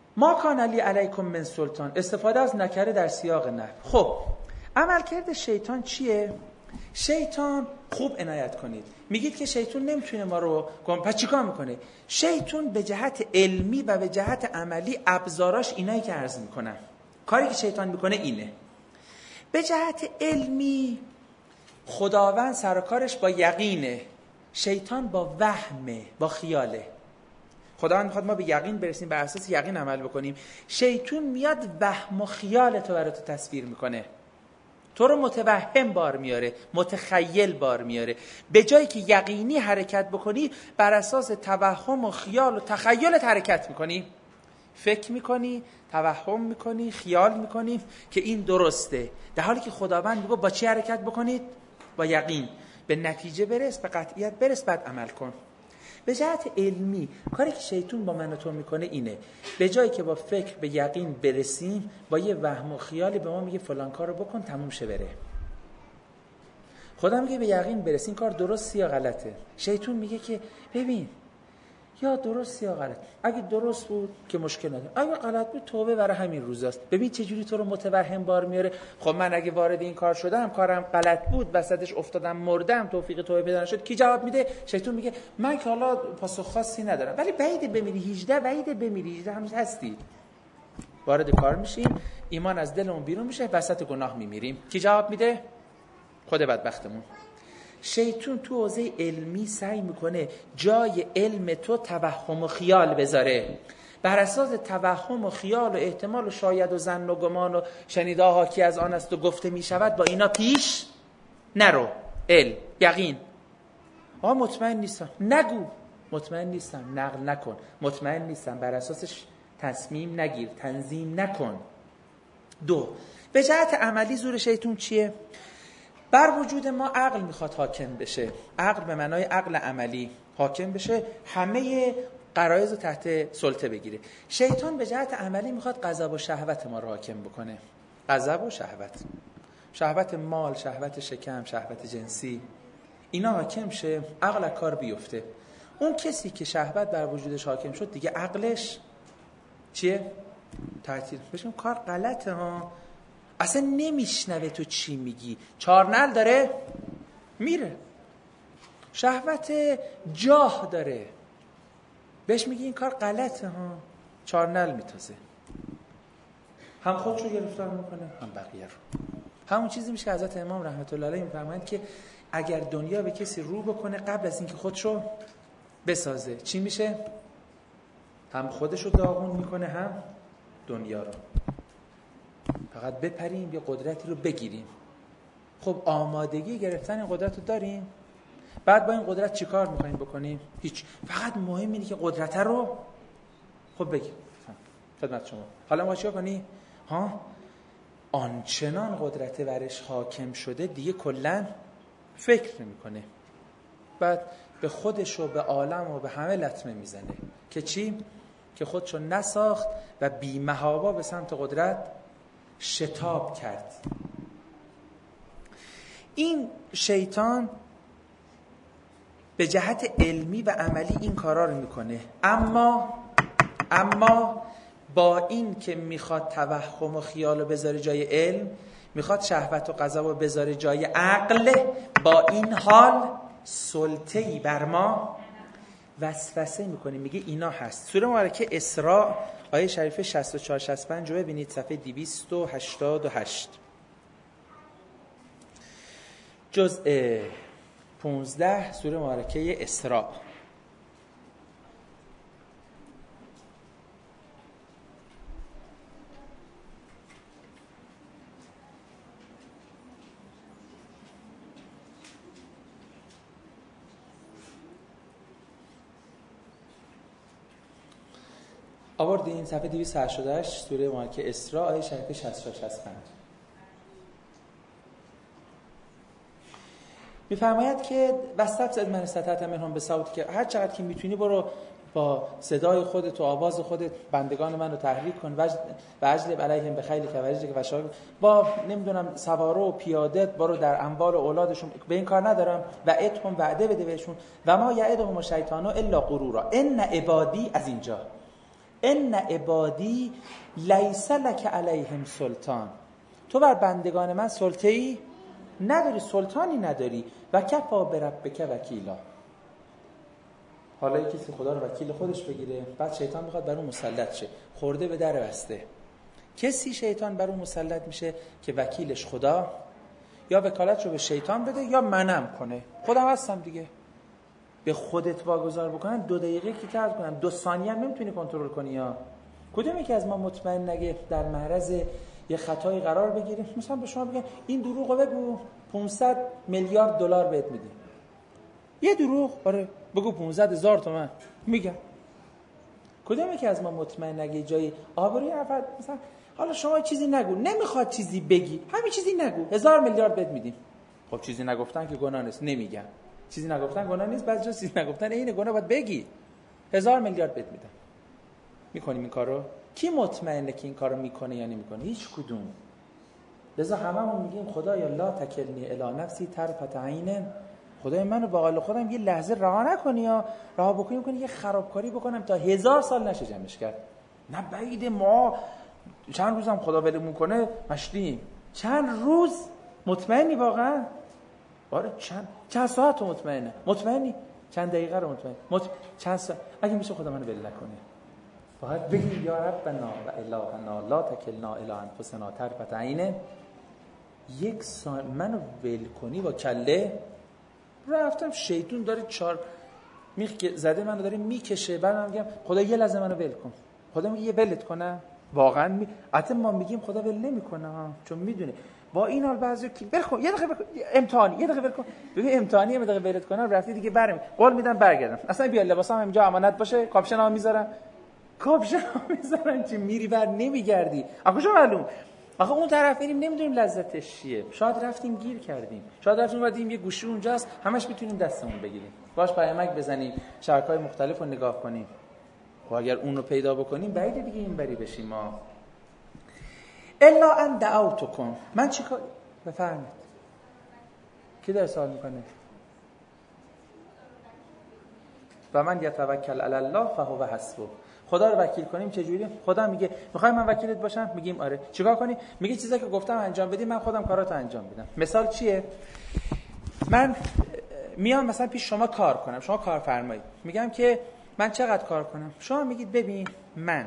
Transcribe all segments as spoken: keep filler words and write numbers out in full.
ما کان علی علیکم من سلطان، استفاده از نکره در سیاق نفی. خب عملکرد شیطان چیه؟ شیطان خوب عنایت کنید، میگید که شیطان نمیتونه ما رو گم، پس چیکار میکنه؟ شیطان به جهت علمی و به جهت عملی ابزاراش اینایی که عرض میکنم. کاری که شیطان میکنه اینه. به جهت علمی خداوند سر و کارش با یقینه، شیطان با وهمه، با خیاله. خداوند میخواد ما به یقین برسیم، بر اساس یقین عمل بکنیم. شیطان میاد وهم و خیال تو برات تصویر میکنه، تو رو متوهم بار میاره، متخیل بار میاره. به جایی که یقینی حرکت بکنی، بر اساس توهم و خیال و تخیلت حرکت میکنی. فکر میکنی، توهم میکنی، خیال میکنی که این درسته، در حالی که خداوند میگه با چی حرکت بکنید؟ با یقین. به نتیجه برس، به قطعیت برس، بعد عمل کن. به جهت علمی کاری که شیطان با من و تو میکنه اینه، به جایی که با فکر به یقین برسیم، با یه وهم و خیالی به ما میگه فلان کارو بکن تموم شه بره. خدا میگه به یقین برسین، کار درست یا غلطه. شیطان میگه که ببین یا درست یا غلط. اگه درست بود که مشکل نداره، اگه غلط بود توبه برای همین روزاست. ببین چه جوری تو رو متوهم بار میاره. خب من اگه وارد این کار شدم، کارم غلط بود، وسطش افتادم، مردم، توفیق توبه پیدا نشد، کی جواب میده؟ شیطان میگه من که حالا پاسخ خاصی ندارم، ولی بعیده بمیری. هجده بعیده بمیری، هجده هنوز هستی. وارد کار میشیم، ایمان از دلمون بیرون میشه، وسط گناه میمیریم. کی جواب میده؟ خود بدبختمون. شیطان تو حوزه علمی سعی میکنه جای علم تو توهم و خیال بذاره، بر اساس توهم و خیال و احتمال و شاید و ظن و گمان و شنیده حاکی از آن است و گفته میشود، با اینا پیش نرو. علم، یقین. آقا مطمئن نیستم، نگو مطمئن نیستم، نقل نکن، مطمئن نیستم، بر اساسش تصمیم نگیر، تنظیم نکن. دو، به جهت عملی زور شیطان چیه؟ بر وجود ما عقل میخواد حاکم بشه. عقل به معنای عقل عملی حاکم بشه، همه غرایز رو تحت سلطه بگیره. شیطان به جهت عملی میخواد غضب و شهوت ما رو حاکم بکنه. غضب و شهوت، شهوت مال، شهوت شکم، شهوت جنسی، اینا حاکم شه، عقل کار بیفته. اون کسی که شهوت بر وجودش حاکم شد دیگه عقلش چیه؟ تعطیل بشه. کار غلطه ها، اصلا نمیشنوه تو چی میگی، چارنل داره میره. شهوت جاه داره، بهش میگی این کار غلطه ها، چارنل میتازه. هم خودشو گرفتار میکنه، هم بقیه رو. همون چیزی میشه که حضرت امام رحمت الله علیه میفرمایند که اگر دنیا به کسی رو بکنه قبل از اینکه خودشو بسازه، چی میشه؟ هم خودشو داغون میکنه، هم دنیا رو. فقط بپریم یه قدرتی رو بگیریم. خب آمادگی گرفتن این قدرت رو داریم؟ بعد با این قدرت چی کار میخواییم بکنیم؟ هیچ. فقط مهم اینه که قدرت رو خب بگیم خدمت شما. حالا ما چی کنی؟ ها؟ آنچنان قدرت برش حاکم شده دیگه کلن فکر نمیکنه، بعد به خودش و به عالم و به همه لطمه میزنه که چی؟ که خودشو نساخت و بی محابا به سمت قدرت شتاب کرد. این شیطان به جهت علمی و عملی این کارا رو میکنه، اما اما با این که میخواد توهم و خیال رو بذاره جای علم، میخواد شهوت و غضب رو بذاره جای عقل، با این حال سلطه‌ای بر ما وسوسه میکنه، میگه اینا هست. سوره مبارکه اسراء آیه شریفه شصت و چهار شصت و پنج رو ببینید، صفحه دویست و هشتاد و هشت، جزء پانزده سوره مبارکه اسراء. آوردین صفحه دویست و هشتاد و هشت سوره مبارکه اسراء آیه شریفه شصت و چهار شصت و پنج. میفرماید که وستفزد از من استطعت منهم بصوتک، که هر چقدر که میتونی برو با صدای خودت و آواز خودت بندگان من رو تحریک کن، و اجلب علیهم بخیلک و رجلک و شارک، با نمیدونم سواره و پیاده برو در اموال و اولادشون، به این کار ندارم، و اتهم وعده بده بهشون، و ما یعدهم الشیطان الا غرورا ان عبادی. از اینجا ان عبادی لیس لک علیهم سلطان، تو بر بندگان من سلطه‌ای نداری، سلطانی نداری. و کفا بربک وکیلا، حالا کسی خدا رو وکیل خودش بگیره، بعد شیطان میخواد بر اون مسلط شه، خورده به در بسته. کسی شیطان بر اون مسلط میشه که وکیلش خدا، یا وکالت رو به شیطان بده یا منم کنه. خودم هستم دیگه، به خودت واگذار بکنن دو دقیقه کی طرد کنن، دو ثانیه هم نمیتونی کنترل کنی. یا کدومی که از ما مطمئن نگه در معرض یه خطایی قرار بگیریم، مثلا به شما بگن این دروغو بگو پانصد میلیارد دلار بهت میدیم، یه دروغ آره بگو پانصد هزار تومان میگم. کدومی که از ما مطمئن نگه جایی آبروی افراد، مثلا حالا شما چیزی نگو، نمیخواد چیزی بگی، همین چیزی نگو هزار میلیارد بهت میدیم. خب چیزی نگفتن که گناه نیست، نمیگم چیزی نگفتن گناه نیست، بعضی جا چیزی نگفتن اینه گناه، باید بگی هزار میلیارد بهت میدم. میکنیم این کارو؟ کی مطمئنه که این کارو میکنه یا نمیکنه؟ هیچ کدوم. لذا هممون میگیم خدایا لا تکلنی الی نفسی طرفة عین، خدای منو با قال خودم یه لحظه رها نکنی یا رها بکنی بکنی یه خرابکاری بکنم تا هزار سال نشه جمعش کرد. نه بعید، ما چند روزم خدا ولمون کنه مشتیم. چند روز مطمئنی واقعا؟ آره چند چند ساعت مطمئنه؟ مطمئنی؟ چند دقیقه رو مطمئن؟ مط... چند ساعت؟ اگه میشه خدا منو ول نکنه، فقط بگیم یا ربنا و الهنا لا تکلنا الی انفسنا طرفة عین، یک ساعت منو ول کنی با کله. رفتم شیطون داره چهار میخ زده منو داره میکشه، بعدم میگم خدا یه لحظه منو ول کن. خدا میگه یه ولت کنه واقعا می... حتی ما میگیم خدا ول نمیکنه چون میدونه با این حال بعضی کی ول کن یه دقیقه امتحانی یه دقیقه ول کن، ببین امتحانی یه دقیقه ولت کنه رفتی دیگه برم قول میدم برگردم، اصلا بیا لباسام اینجا امانت باشه، کاپشن ها میذارم کاپشن ها میذارم چی میری بر نمیگردی. آخه چه معلوم آخه اون طرف بریم نمیدونیم لذتش چیه، شاید رفتیم گیر کردیم، شاید رفتیم اومدیم یه گوشی اونجاست همش میتونیم دستمون بگیریم، باش پیامک بزنیم، شبکه‌های مختلف رو نگاه کنیم. و اگر اون رو پیدا بکنیم بعید دیگه این بری بشیم ما. الا ان دعوتکم، من چیکار بفرمایید کی داره سوال میکنه؟ و من یتوکل علی الله فهو حسبه، خدا رو وکیل کنیم چجوری؟ خدا میگه میخوای من وکیلت باشم؟ میگیم آره. چیکار کنی؟ میگه چیزایی که گفتم انجام بدی، من خودم کاراتو انجام میدم. مثال چیه؟ من میام مثلا پیش شما کار کنم، شما کارفرمایید، میگم که من چقدر کار کنم؟ شما میگید ببین من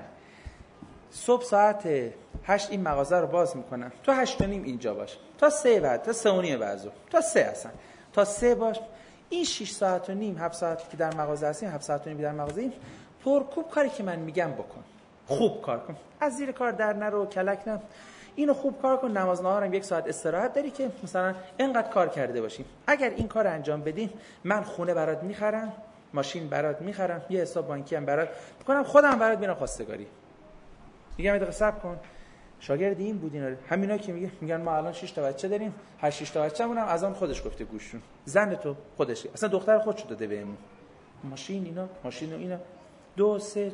صبح ساعت هشت این مغازه رو باز میکنم، تو هشت و نیم اینجا باش، تا سه بعد، تا سه و نیم بعضو، تا سه اصلا تا سه باش، این شش ساعت و نیم هفت ساعتی که در مغازه هستیم، هفت ساعت و نیم در مغازه ایم، پرکوب کاری که من میگم بکن، خوب کار کن، از زیر کار در نرو، کلک نه، اینو خوب کار کن. نماز نهارم یک ساعت استراحت داری که مثلا اینقدر کار کرده باشیم، اگر این کار انجام بدیم من خونه برات میخرم، ماشین برات میخرم، یه حساب بانکی هم برات میکنم، خودم برات میرم خواستگاری. میگم دقیقه صبر کن، شاگرد این بودین همینا که میگه میگن ما الان شش تا بچه داریم، هر شش تا بچه‌مون هم از آن خودش گفته گوششون، زن تو خودش اصلا دختر خودش داده بهمون، ماشین اینا ماشین و اینا دو سه.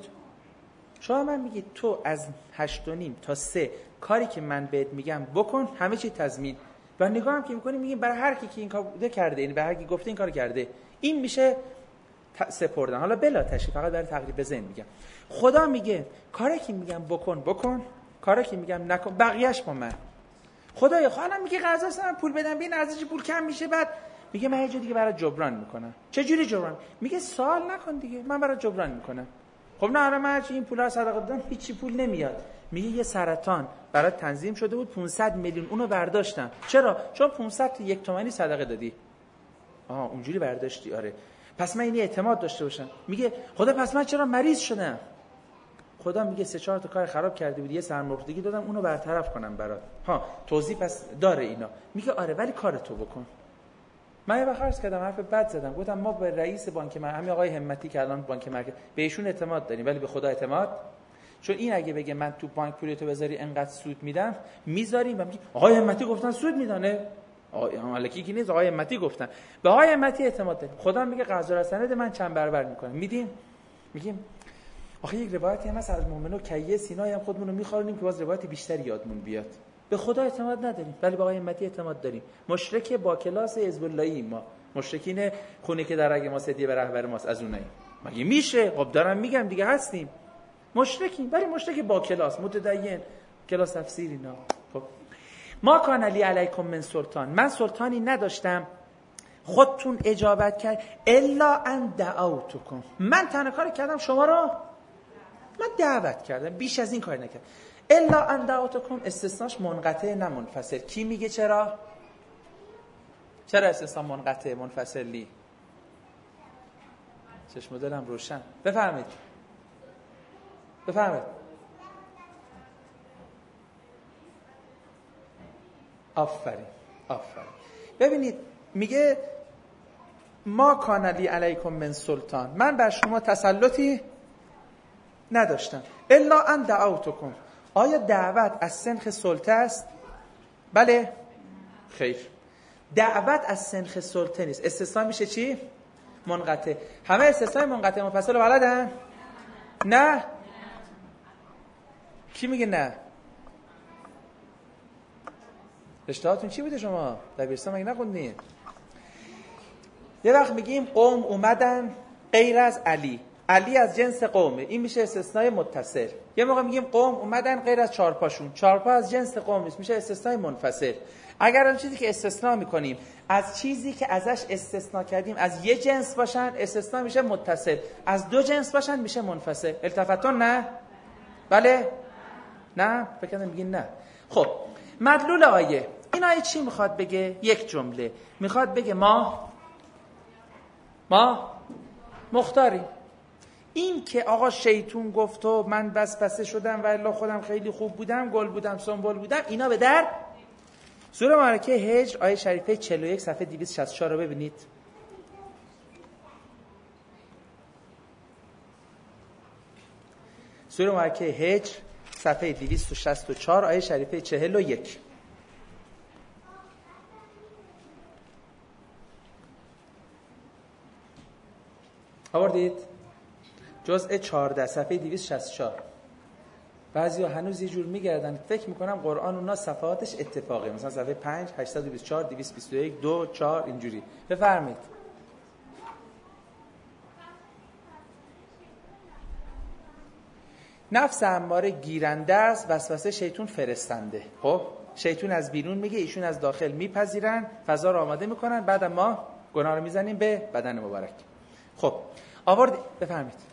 شما من میگی تو از هشت و نیم تا سه کاری که من بهت میگم بکن، همه چی تضمین. و نگاه هم که میکنیم میگیم برای هر کی که این کار بوده کرده، یعنی برای هر کی گفته این کار کرده، این میشه سپردن. حالا بلا تشریف فقط برای تقریب ذهن میگم، خدا میگه کاری که میگم بکن بکن، کاری که میگم نکن، بقیه‌اش با من. خدایا خانم میگه قرض من پول بدم، ببین ارزش پول کم میشه، بعد میگه من یه جور دیگه برای جبران میکنم. چه جوری جبران؟ میگه سوال نکن دیگه، من برای جبران میکنم. خب نه الان من این پولا رو صدقه دادم هیچی پول نمیاد. میگه یه سرطان برات تنظیم شده بود پانصد میلیون، اونو برداشتم. چرا؟ چون پانصد تا یک تومانی صدقه دادی. آها اونجوری برداشتی، آره پس من اینی اعتماد داشته باشم. میگه خدا پس من چرا مریض شدم؟ خدا میگه سه چهار تا کار خراب کردی بودی، یه سرمایه‌گذاری دادم اونو برطرف کنم برات. ها توضیح پس داره اینا. میگه آره ولی کارتو بکن. من یه وقت عرض کردم حرف بد زدم، گفتم ما به رئیس بانک مرکزی، همین آقای همتی که الان بانک مرکزی، به ایشون اعتماد داریم ولی به خدا اعتماد، چون این اگه بگه من تو بانک پولتو بذاری انقدر سود میدم میذاریم و میگه آقای همتی گفتن سود میدانه، آقای مالکی کی نیست، آقای همتی گفتن، به آقای همتی اعتماد داریم. خدا میگه قرض و سند من چند برابر میکنم میدیم. میگیم آخه یک روایتی هم هست از مؤمنو کیه سینای هم خودمون رو میخواریم که باز روایت بیشتری یادمون بیاد. به خدا اعتماد نداریم ولی به آقای همتی اعتماد داریم. مشرک با کلاس حزب اللهی، ما مشرکین خونه که در رگ ما هدیه به رهبر ماست از اونایی. مگه میشه؟ خب دارم میگم دیگه هستیم. مشرکی، ولی مشرک با کلاس، متدین، کلاس تفسیر اینا. خب ما کان علی علیکم من سلطان، من سلطانی نداشتم خودتون اجابت کرد الا ان دعوتکم، من تنها کار کردم شما رو من دعوت کردم، بیش از این کار نکردم. الا ان دعوتکم استثناش منقطع نه منفصل. کی میگه چرا؟ چرا استثنا منقطع منفصلی؟ چشم دلم روشن. بفرمایید بفرمایید. آفرین آفرین. ببینید میگه ما کان علی علیکم من سلطان، من بر شما تسلطی نداشتم الا ان دعوتکم. آیا دعوت از سنخ سلطه است؟ بله؟ خیر، دعوت از سنخ سلطه نیست. استثنا میشه چی؟ منقطع. همه استثنای منقطع منفصل رو بلدن؟ نه؟ کی میگه نه؟ رشتهاتون چی بوده شما؟ دبیرستان مگه نخوندین؟ یه وقت میگیم قوم اومدن غیر از علی، علی از جنس قومه، این میشه استثنای متصل. یه موقع میگیم قوم اومدن غیر از چارپاشون، چارپا از جنس قوم نیست، میشه استثنای منفصل. اگر اون چیزی که استثنا میکنیم از چیزی که ازش استثنا کردیم از یه جنس باشن، استثنا میشه متصل. از دو جنس باشن میشه منفصل. التفتون نه؟ بله؟ نه؟ فکر کنم میگین نه. خب مدلول آیه، این آیه چی میخواد بگه؟ یک جمله میخواد بگه ما ما مختاریم. این که آقا شیطون گفت و من بس بسه شدم و الا خودم خیلی خوب بودم، گل بودم، سنبل بودم، اینا به در. سوره مبارکه هجر آیه شریفه چهل و یک صفحه دویست و شصت و چهار رو ببینید. سوره مبارکه هجر صفحه دویست و شصت و چهار آیه شریفه چهل و یک. آوردید؟ جزء چهارده صفحه دویست و شصت و چهار. بعضی ها هنوز یه جور میگردن فکر میکنم قرآن اونا صفحاتش اتفاقه، مثلا صفحه پنج، هشتصد و بیست و چهار، دویست و بیست و یک، دو، چهار اینجوری. بفرمایید. نفس اماره گیرنده است، وسوسه شیطون فرستنده. خب شیطون از بیرون میگه، ایشون از داخل میپذیرن، فضا رو آماده میکنن، بعد ما گناه رو میزنیم به بدن مبارک. خب آورد بفرمایید.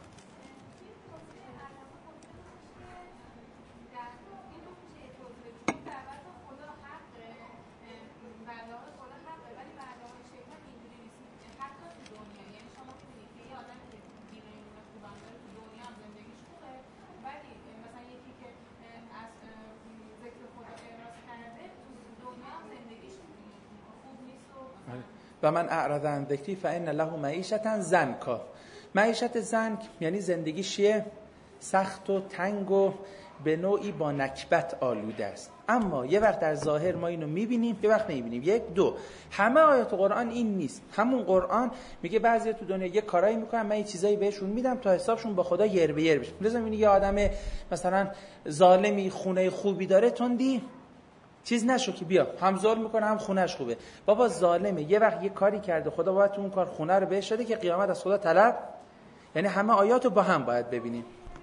و من اعرض عن ذکری فان له معیشة ضنکا. معیشت ضنک یعنی زندگی چیه؟ سخت و تنگ و به نوعی با نکبت آلوده است. اما یه وقت در ظاهر ما اینو میبینیم، یه وقت نمیبینیم. یک دو همه آیات قرآن این نیست. همون قرآن میگه بعضی تو دنیا یه کارایی میکنن، من یه چیزایی بهشون میدم تا حسابشون با خدا یر به یر بشه. لازم اینه یه آدم مثلا ظالمی خونه خوبی داره، تندی چیز نشو که بیا هم ظلم میکنه هم خونهش خوبه. بابا ظالمه، یه وقت یه کاری کرده، خدا باید تو اون کار خونه رو بهش بده که قیامت از خدا طلب. یعنی همه آیاتو با هم باید ببینیم.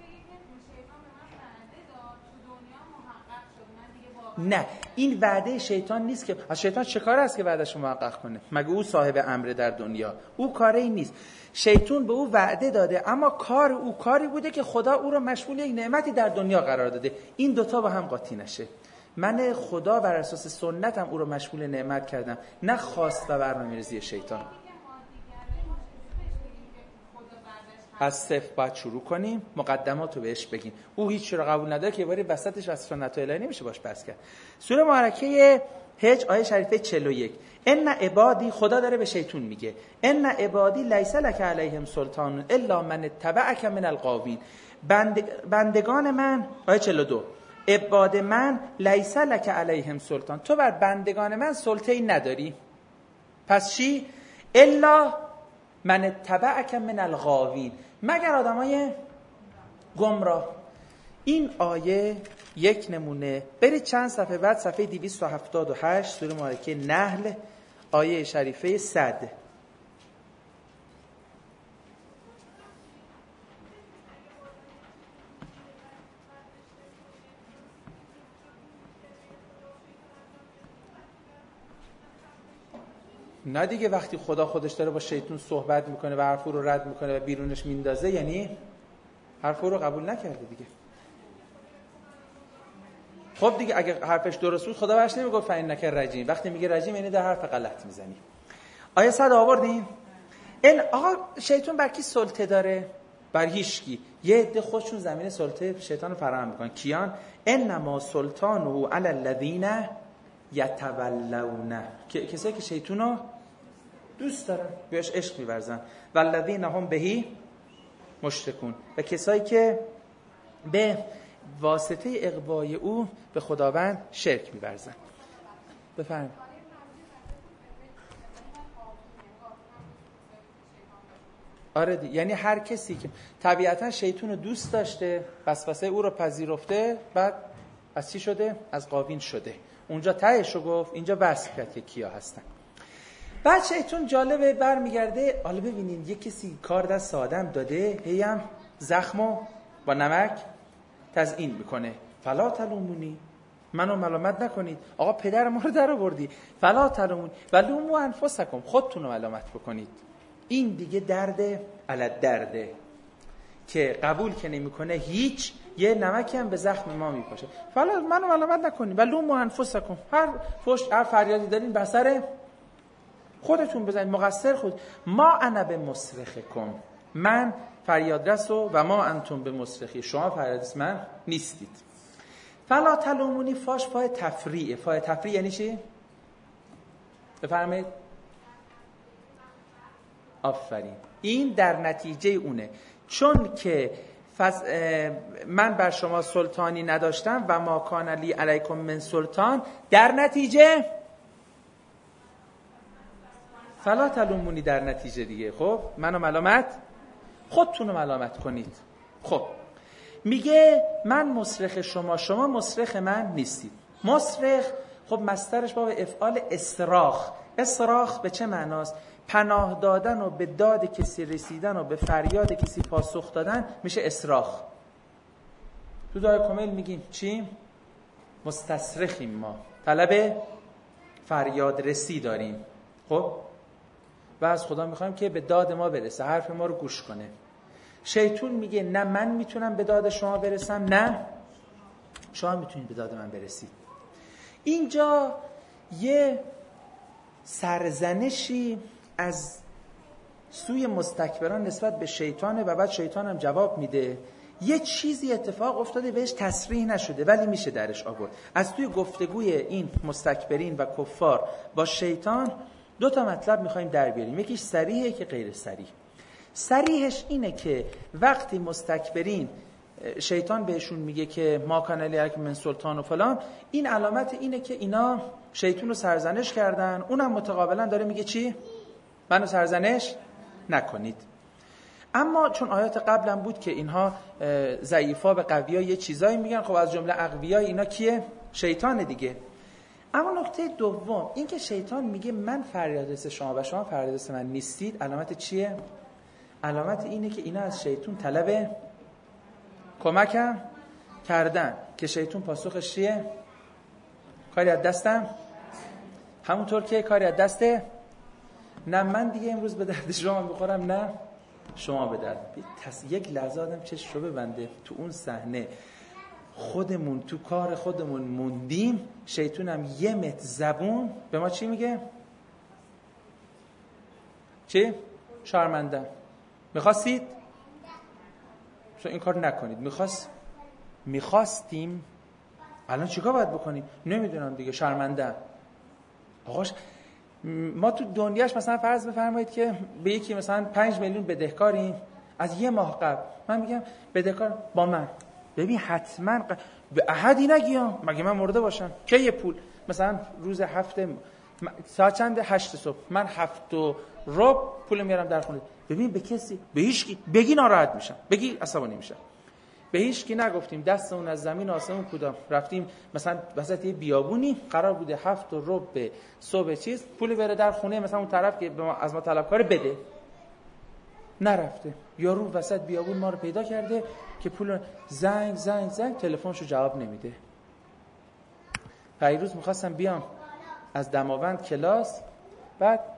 نه این وعده شیطان نیست که از شیطان چه کار است که وعدهشو محقق کنه؟ مگه او صاحب امر در دنیا؟ او کاری این نیست. شیطان به او وعده داده، اما کار او کاری بوده که خدا او رو مشمول یک نعمتی در دنیا قرار داده. این دوتا با هم قاطی نشه. من خدا بر اساس سنتم او رو مشمول نعمت کردم، نه خواست و برنامه‌ریزی شیطان. از صفر باید شروع کنیم، مقدمات رو بهش بگیم. او هیچ رو قبول نداره که باری وسطش از سنت الهی نمیشه باش بحث کرد. سوره مبارکه هجر آیه شریفه چهل و یک. ان عبادی، خدا داره به شیطون میگه ان عبادی لیس لک علیهم سلطان الا من اتبعک من الغاوین. بند بندگان من، آیه چهل و دو، عباد من لیس لک علیهم سلطان، تو بر بندگان من سلطه‌ای نداری. پس چی؟ الا من اتبعک من الغاوین، مگر آدمای گمراه. این آیه یک نمونه. برید چند صفحه بعد، صفحه دویست و هفتاد و هشت سوره مبارکه نحل آیه شریفه صد. نه دیگه، وقتی خدا خودش داره با شیطان صحبت میکنه و حرفو رو رد میکنه و بیرونش میندازه، یعنی حرفو رو قبول نکرده دیگه. خب دیگه اگه حرفش درست بود خدا بهش نمیگفت فإنک رجیم. وقتی میگه رجیم یعنی در حرف غلط میزنی. آیه صد آوردین؟ این آقا شیطان بر کی سلطه داره؟ بر هیچکی. یه عده خودشون زمین سلطه شیطان رو فراهم میکنن. کیان؟ انما سلطانه علی الذین یتولونه، که کسایی که شیطان رو دوست دارن، بهش عشق می‌ورزن. والذین هم بهی مشرکون، و کسایی که به واسطه اغوای او به خداوند شرک می‌ورزن. بفرمایید. آره دی. یعنی هر کسی که طبیعتا شیطان رو دوست داشته، وسوسه او رو پذیرفته، بعد از چی شده؟ از قابیل شده. اونجا تهش رو گفت، اینجا وصف کرد که کیا هستن. بعد شیطان جالبه برمیگرده، حالا ببینین یه کسی کار دست آدم داده، هیم زخمو با نمک تزیین میکنه. فلا تلومونی، منو ملامت نکنید. آقا پدر ما رو در آوردی. فلا تلومونی ولوموا انفسکم، خودتون رو ملامت بکنید. این دیگه درده علی درده که قبول که نمیکنه هیچ، یه نمکی هم به زخم ما میپاشه. فلا منو ملامت نکنید ولوموا انفسکم، هر فوش هر فریادی دارین به سر خودتون بزنید، مقصر خود. ما انا به مصرخکم، من فریادرس و و ما انتم به مصرخی، شما فریادرس من نیستید. فلا تلومونی فاش فای تفریع. فای تفریع یعنی چی؟ بفرمایید. آفرین. این در نتیجه اونه، چون که فز... من بر شما سلطانی نداشتم و ما کان لی علیکم من سلطان، در نتیجه فلا تلومونی، در نتیجه دیگه خب منو ملامت، خودتونو ملامت کنید. خب میگه من مصرخ شما، شما مصرخ من نیستید. مصرخ خب مصدرش باب افعال اصراخ. اصراخ به چه معناست؟ پناه دادن و به داد کسی رسیدن و به فریاد کسی پاسخ دادن میشه اصراخ. تو دعای کمیل میگیم چی؟ مستصرخیم، ما طلب فریاد رسی داریم. خب و از خدا میخوایم که به داد ما برسه، حرف ما رو گوش کنه. شیطان میگه نه من میتونم به داد شما برسم، نه شما میتونید به داد من برسید. اینجا یه سرزنشی از سوی مستکبران نسبت به شیطانه و بعد شیطان هم جواب میده. یه چیزی اتفاق افتاده بهش تصریح نشده ولی میشه درش آورد. از توی گفتگوی این مستکبرین و کفار با شیطان دو تا مطلب میخوایم در بیاریم. یکیش صریحه که غیر صریح. صریحش اینه که وقتی مستکبرین شیطان بهشون میگه که ما کان علیکم من سلطان و فلان، این علامت اینه که اینا شیطان رو سرزنش کردن. اونم متقابلا داره میگه چی؟ منو سرزنش نکنید. اما چون آیات قبلا بود که اینها ضعیفا به قویا یه چیزایی میگن، خب از جمله اقویای اینا کیه؟ شیطان دیگه. اما نکته دوم این که شیطان میگه من فریادرس شما و شما فریادرس من نیستید، علامت چیه؟ علامت اینه که اینا از شیطان طلب کمکم کردن که شیطان پاسخش چیه؟ کاری از دستم، همونطور که کاری از دسته، نه من دیگه امروز به درد شما میخورم نه شما به درد. یک لحظه آدم چشم رو ببنده تو اون صحنه، خودمون تو کار خودمون موندیم، شیطانم یه متر زبون به ما چی میگه؟ چی؟ شرمنده. میخواستید؟ چون این کار نکنید. میخواست میخواستیم الان چیکار باید بکنیم؟ نمیدونم دیگه، شرمنده. آقاش ما تو دنیاش مثلا فرض بفرمایید که به یکی مثلا پنج میلیون بدهکاریم از یه ماه قبل، من میگم بدهکار با من، ببین حتما ق... به احدی نگیام مگه من مرده باشم که یه پول مثلا روز هفته ساعت چند؟ هشت صبح من هفت و ربع پول میارم در خونه. ببین به کسی به هیچ کی بگی ناراحت میشم، بگی عصبانی میشم. به هیچ کی نگفتیم، دستمون از زمین آسمون کدام رفتیم مثلا وسط یه بیابونی قرار بوده هفت و ربع صبح چیز پول بره در خونه مثلا اون طرف که از ما طلبکار بده، نرفته. یارو وسط بیابون ما رو پیدا کرده که پول زنگ زنگ زنگ تلفنشو جواب نمیده. پیروز میخواستم بیام از دماوند کلاس، بعد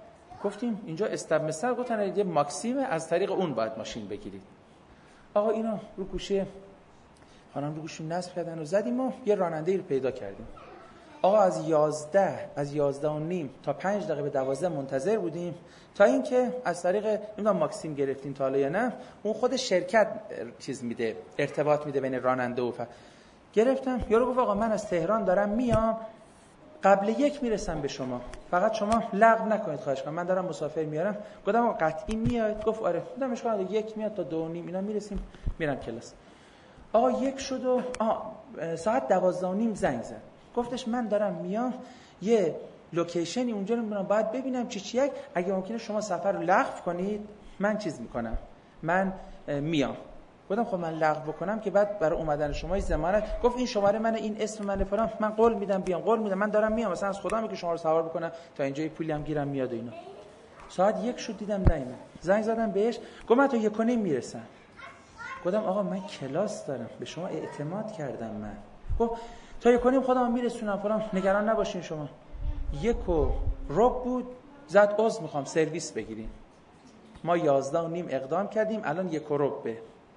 گفتیم اینجا استب مستر، گفتن یه ماکسیمه، از طریق اون باید ماشین بگیرید. آقا اینا رو گوشه خانم رو گوشیم نصب کردن و زدیم و یه راننده‌ای رو پیدا کردیم. آقا از یازده از یازده و نیم تا پنج دقیقه به دوازده منتظر بودیم تا اینکه از طریق نمیدونم ماکسیم گرفتیم تا حالا یا نه، اون خود شرکت چیز میده، ارتباط میده بین راننده و ف... گرفتم. یارو گفت آقا من از تهران دارم میام، قبل یک میرسم به شما، فقط شما لغو نکنید خواهش کنم، من دارم مسافر میارم. گفتم آقا قطعی میاد؟ گفت آره. گفتم اشکال نداره، یک میاد تا دو و نیم اینا میرسیم، میرم کلاس. آقا یک شد و آه ساعت دوازده و نیم زنگ زد، گفتش من دارم میام، یه لوکیشنی اونجا نمیدونم باید ببینم چی چیک، اگه ممکنه شما سفر رو لغو کنید من چیز میکنم، من میام. گفتم خب من لغو بکنم که بعد برای اومدن شما ضمانت. گفت این شماره من، این اسم من فلان، من قول میدم بیام، قول میدم من دارم میام، مثلا از خدا میگه شما رو سوار بکنم تا اینجا پولی هم گیرم میاد و اینا. ساعت یک شد دیدم نیومد، زنگ زدم بهش، گفت من تا یک و نیم میرسم. گفتم آقا من کلاس دارم، به شما اعتماد کردم من. گفت تا یک و نیم خودم میرسونم فلان، نگران نباشین شما. یک و ربع بود، زد عضو میخوام سرویس بگیریم. ما یازده و نیم اقدام کردیم، الان یک و ربع.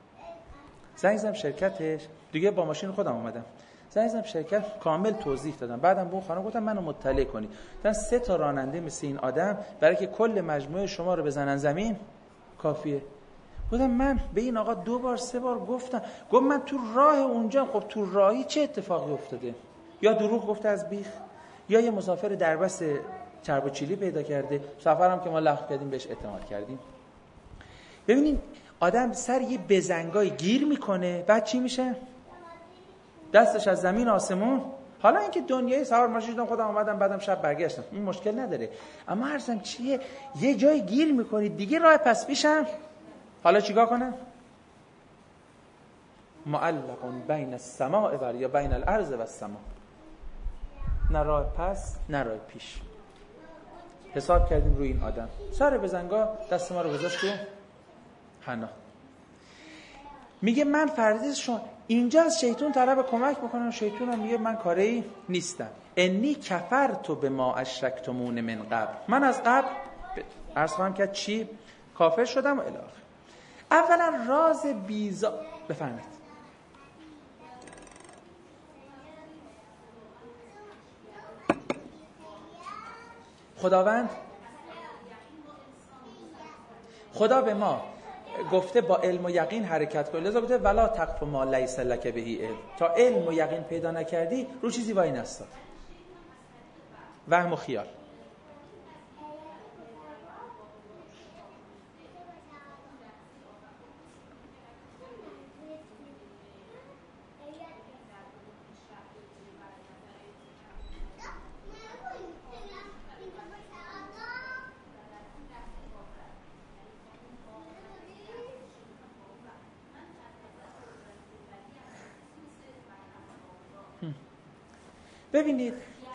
زنگ زدم شرکتش، دیگه با ماشین خودم اومدم. زنگ زدم شرکت، کامل توضیح دادم. بعدم به اون خانم گفتم منو مطلع کنی. گفتن سه تا راننده مثل این آدم برای که کل مجموعه شما رو بزنن زمین کافیه. گفتم من به این آقا دو بار سه بار گفتم، گفت من تو راه اونجا. خب تو راهی چه اتفاقی افتاده؟ یا دروغ گفته از بیخ، یا یه مسافر دربست چرب و چیلی پیدا کرده، سفرم که ما لغو کردیم بهش اعتماد کردیم. ببینید آدم سر یه بزنگای گیر میکنه، بعد چی میشه؟ دستش از زمین آسمون. حالا اینکه دنیای سوار ماشین شدم خودم اومدم بعدم شب برگشتم، این مشکل نداره، اما عرضم چیه؟ یه جای گیر میکنید دیگه، راه پس پیشم. حالا چیکار کنم؟ معلق بین السماء و یا بین الارض و السماء، نه راه پس نه راه پیش. حساب کردیم روی این آدم، سر بزنگا دست ما رو گذاشت تو حنا. میگه من فرضیش شما اینجا از شیطان طلب کمک میکنم، شیطان هم میگه من کاری نیستم. انی کفرت بما اشرکتمون من قبل، من از قبل عرض خواهم کرد چی؟ کافر شدم و الی آخر. اولا راز بیزا بفرمایید. خداوند خدا به ما گفته با علم و یقین حرکت کن، لذا گفته ولا تقف ما لیس لک به علم، تا علم و یقین پیدا نکردی رو چیزی وای نستا، وهم و خیال. ببینید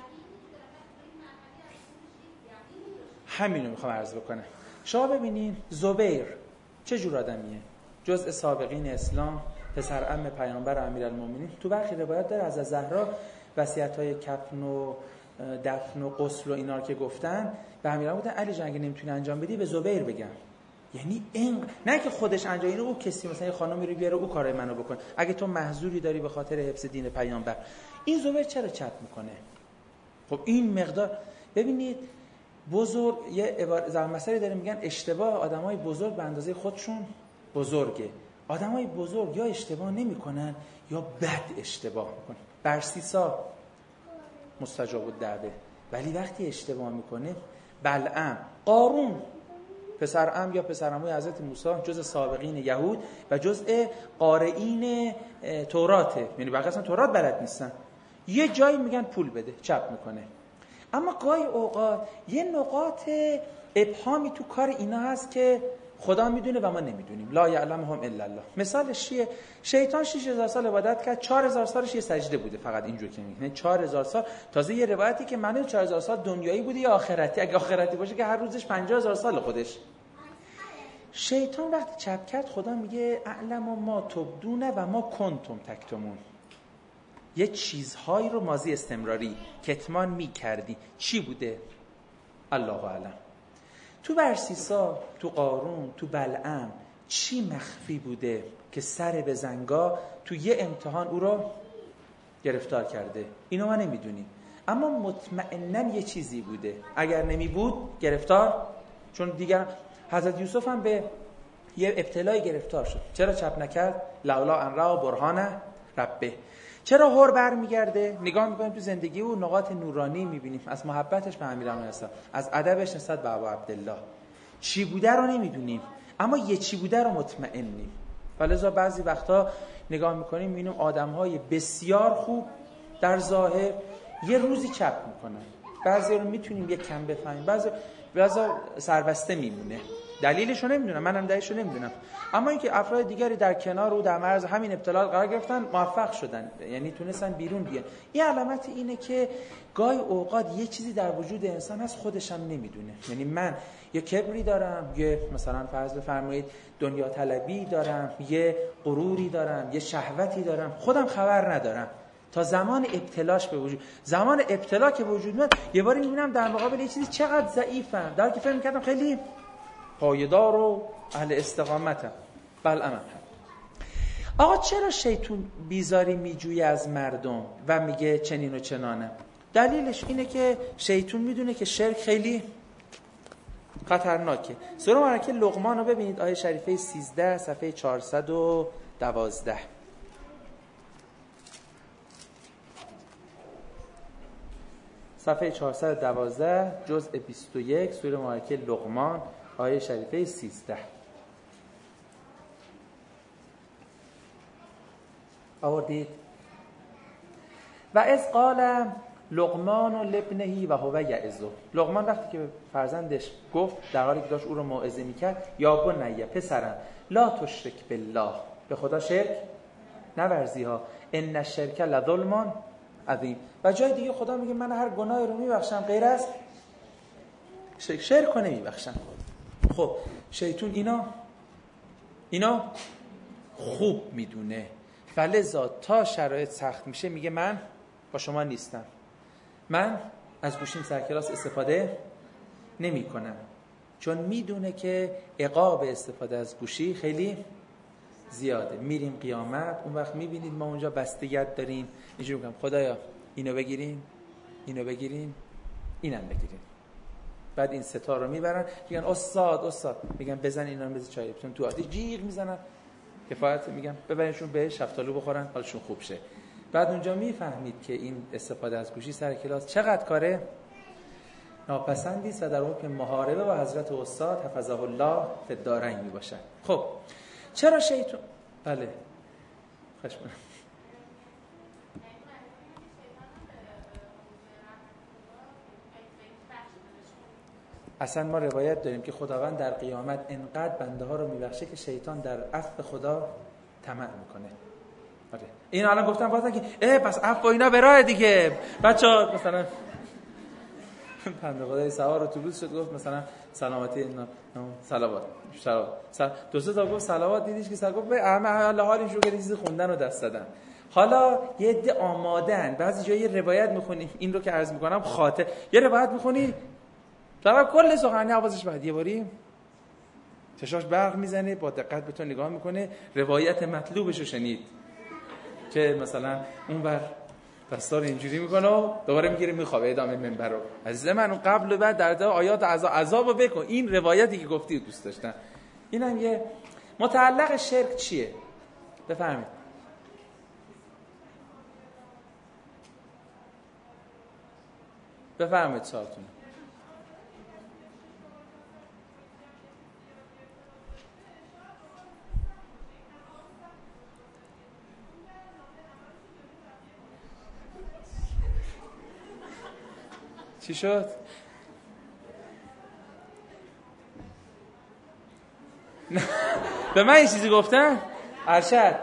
همینو میخوام عرض بکنم. شما ببینید زبیر چه جور آدمیه؟ جزء سابقین اسلام، پسر عم پیامبر امیرالمومنین. تو برخی روایات داره از زهرا وصیت‌های کفن و دفن و غسل و اینا رو که گفتن به امیرالمومنین گفتن علی جان اگه نمیتونی انجام بدی به زبیر بگم. یعنی این نه که خودش انجام، اینو او کسی مثلا یه خانمی رو بیاره او کارای منو بکن، اگه تو محظوری داری به خاطر حفظ دین پیامبر. این زبیر چرا چت میکنه؟ خب این مقدار ببینید بزرگ یه عبارت مسئله داره میگن اشتباه آدمای بزرگ به اندازه خودشون بزرگه. آدمای بزرگ یا اشتباه نمیکنن یا بد اشتباه میکنن. برسیسا مستجاب الدعوه، ولی وقتی اشتباه میکنه بلعم، قارون پسر عم یا پسر عموی حضرت موسی جزء سابقین یهود و جزء قارئین توراته، یعنی بقیه اصلا تورات بلد نیستن. یه جایی میگن پول بده، چپ میکنه. اما گاهی اوقات یه نقاط ابهامی تو کار اینا هست که خدا میدونه و ما نمیدونیم. لا یعلمهم الا الله. مثالش چیه؟ شیطان شش هزار سال عبادت کرد، چهار هزار سالش یه سجده بوده، فقط اینجوری که میگه چهار هزار سال. تازه یه روایتی که معنی چهار هزار سال دنیایی بوده یا آخرتی. اگه آخرتی باشه که هر روزش پنجاه هزار سال خودش. شیطان وقتی چپ کرد خدا میگه اعلم ما تبدون و ما کنتم تکتمون. یه چیزهایی رو ماضی استمراری کتمان میکردی، چی بوده؟ الله اعلم. تو برسیسا، تو قارون، تو بلعم چی مخفی بوده که سر به زنگا تو یه امتحان او رو گرفتار کرده؟ اینو ما نمیدونیم، اما مطمئناً یه چیزی بوده. اگر نمی بود گرفتار، چون دیگر حضرت یوسف هم به یه ابتلای گرفتار شد. چرا چپ نکرد؟ لولا ان رأى برهان ربه. چرا هور برمیگرده؟ نگاه میکنیم تو زندگی او نقاط نورانی میبینیم، از محبتش به امیرالمومنین، از ادبش نسبت به ابو عبدالله. چی بوده رو نمیدونیم، اما یه چی بوده رو مطمئنیم. ولذا بعضی وقتا نگاه میکنیم میبینیم آدمهای بسیار خوب در ظاهر یه روزی چپ میکنن، بعضی رو میتونیم یه کم بفهمیم، بعضی بعضی سربسته میمونه. دلیلش رو نمیدونم، منم دلیلش رو نمیدونم، اما اینکه افراد دیگری در کنار او در معرض همین ابتلا قرار گرفتن، موفق شدن، یعنی تونستن بیرون بیان. این علامت اینه که گاهی اوقات یه چیزی در وجود انسان هست خودش هم نمیدونه. یعنی من یه کبری دارم، یه مثلا فرض بفرمایید دنیا طلبی دارم، یه غروری دارم، یه شهوتی دارم، خودم خبر ندارم تا زمان ابتلاش به وجود. زمان ابتلا که وجود میاد یه باری میبینم در مقابل یه چیزی چقدر ضعیفم، در حالی که فکر می‌کردم خیلی پایدار و اهل استقامتم. بلعم. آقا چرا شیطان بیزاری میجویه از مردم و میگه چنین و چنانه؟ دلیلش اینه که شیطان میدونه که شرک خیلی خطرناکه. سوره مبارکه لقمان رو ببینید، آیه شریفه سیزده صفحه چهارصد و دوازده. صفحه چهارصد و دوازده جزء بیست و یک، سوره مبارکه لقمان، آیه شریفه سیزده. آوردید؟ و از قال لقمان و لابنه و هو یعظه. لقمان وقتی که به فرزندش گفت در حالی که داشت او رو موعظه میکرد، یا بنیه پسرم لا تشرک بالله، به خدا شرک نورزی ها، ان الشرک لظلم عظیم. و جای دیگه خدا میگه من هر گناهی رو میبخشم غیر از شرک. شرک رو نمیبخشم. خب شیطان اینا اینا خوب میدونه، فلذا تا شرایط سخت میشه میگه من با شما نیستم، من از گوشیم سرکلاس استفاده نمی کنم، چون میدونه که عقاب استفاده از گوشی خیلی زیاده. میریم قیامت، اون وقت میبینید ما اونجا بستگیت داریم، اینجوری میگم خدایا اینو بگیرین، اینو بگیرین، اینم بگیرین. بعد این ستا رو میبرن میگن استاد استاد، میگن بزن اینا رو بزن چای بتون تو آتی جیغ میزنن، کفایت میگم ببرینشون به شفتالو بخورن حالشون خوب شه. بعد اونجا میفهمید که این استفاده از گوشی سر کلاس چقدر کاره ناپسندی است و در حکم محاربه با حضرت استاد حفظه الله فی الدارین میباشد. خب چرا شیطان؟ بله خشمونم. اصلا ما روایت داریم که خداوند در قیامت انقدر بنده ها رو میبخشه که شیطان در عفو خدا طمع میکنه. آره این الان گفتم واسه که اه پس عفو اینا برای دیگه بچا، مثلا بنده خدای سوار اتوبوس شد گفت مثلا سلامتی اینا صلوات صلوات دو سه تا گفت صلوات، دیدیش که سر گفت به همه حال حالش رو که چیزی خوندن و دست دادن. حالا یه عده آمادن، بعضی جایی روایت میخونی این رو که عرض میکنم خاطر، یه روایت میخونی طرف کل سخنرانی حواسش بعد یه باری چشاش برق میزنه، با دقت به تو نگاه میکنه، روایت مطلوبش رو شنید، که مثلا اون بر دستا رو اینجوری میکنه و دوباره میگیره میخوابه ادامه منبر رو. عزیز من اون قبل و بعد در آیات عذاب عذابو بکن، این روایتی که گفتی دوست داشتن. اینم یه متعلق شرک چیه؟ بفرمایید. بفرمایید سوالتون. چی شد؟ به من این چیزی گفتن؟ ارشد